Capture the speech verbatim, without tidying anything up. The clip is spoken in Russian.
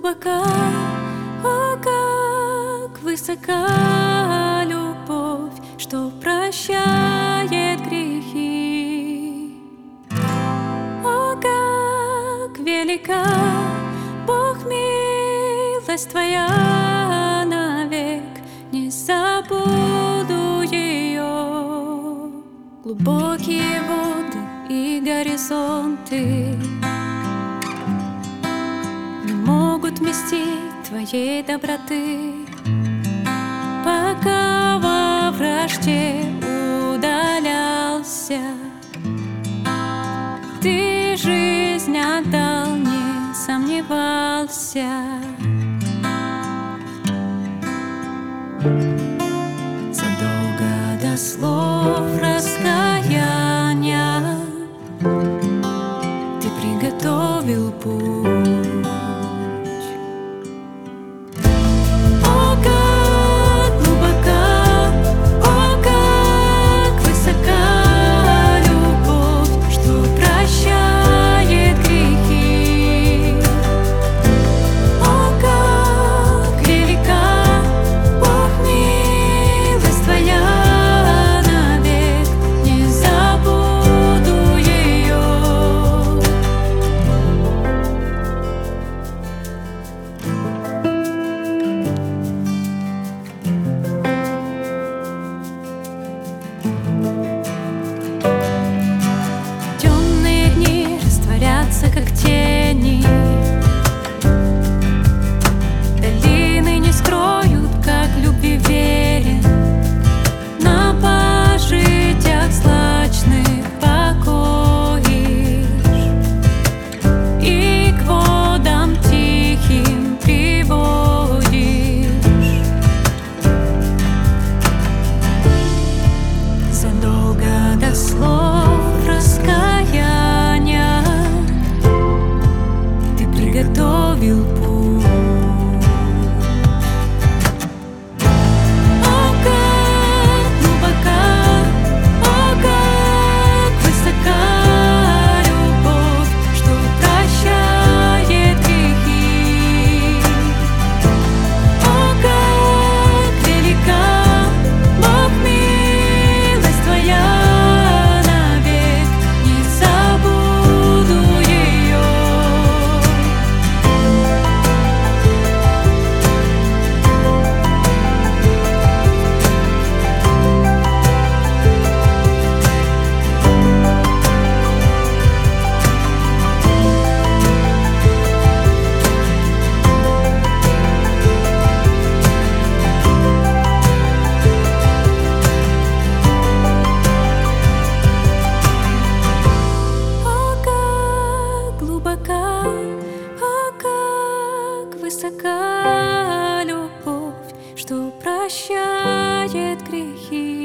глубока, о, как высока любовь, что прощает грехи. О, как велика, Бог, милость Твоя навек, не забуду ее. Глубокие воды и горизонты не могут вместить Твоей доброты. Пока во вражде удалялся, Ты жизнь отдал, не сомневался. Задолго до слов раскаяния Ты приготовил путь. Как тени, долины не скроют, как любви верен. На пожитях злачных покоишь и к водам тихим приводишь. Задолго до слов раскаяния готовил путь. О, как глубока, о, как высока любовь, что прощает грехи. О, как велика, Бог, милость Твоя навек, не забуду ее. О, как высока любовь, что прощает грехи.